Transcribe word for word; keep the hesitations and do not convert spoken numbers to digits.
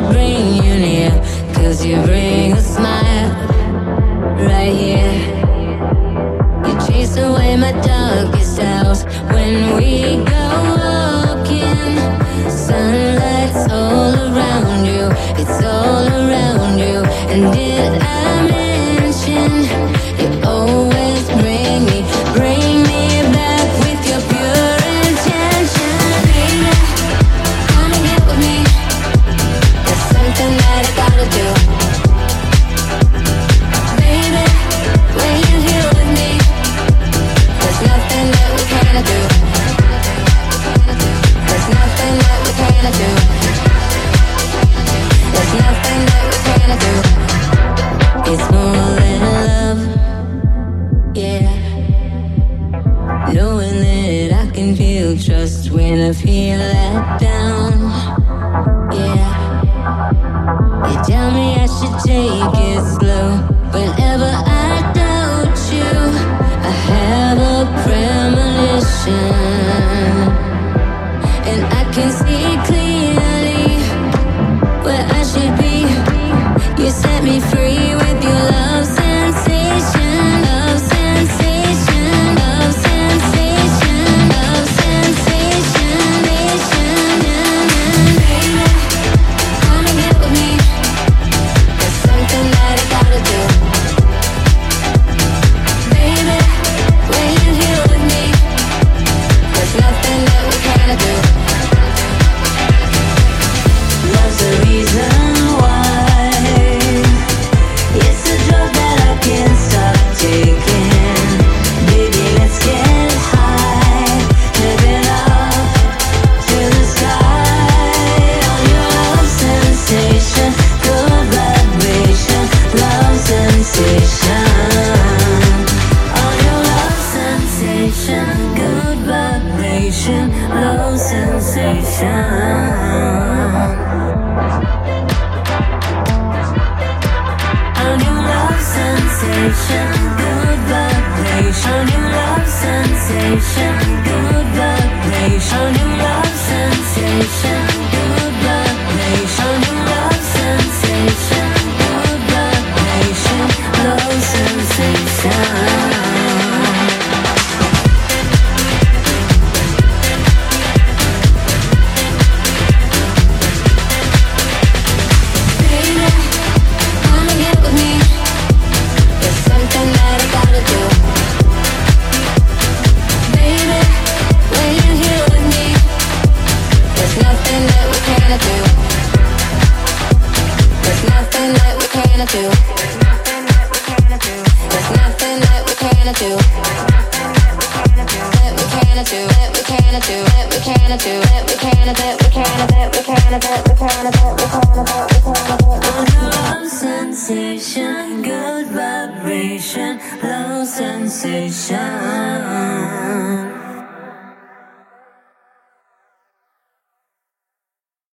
should bring you near, 'cause you bring a smile right here. You chase away my darkest hours when we go walking. Sunlight's all around you, it's all around you. And did I mention you always bring me, bring me back with your pure intention? Baby, come and get with me. There's something that I gotta do. Baby, when you're here with me, there's nothing that we cannot do. There's nothing that we cannot do. There's nothing that we cannot do. It's more than love, yeah. Knowing that I can feel trust when I feel let down, yeah. You tell me I should take it slow whenever I doubt you. I have a premonition, and I can see clearly where I should be. You set me free with your love sensation, love sensation, love sensation, love sensation, baby, come and get with me. There's something that I gotta do. Baby, when you're here with me, there's nothing that we cannot do. Love's the reason why. It's a drug that I can't stop taking. Baby, let's get high, living up to the sky. On your love sensation, good vibration, love sensation. On your love sensation, good vibration, love sensation. On your love sensation, good vibration. On your love sensation, good vibration. On your love sensation, good vibration. On your love sensation, good vibration, love sensation. Sensation, good vibration, love sensation.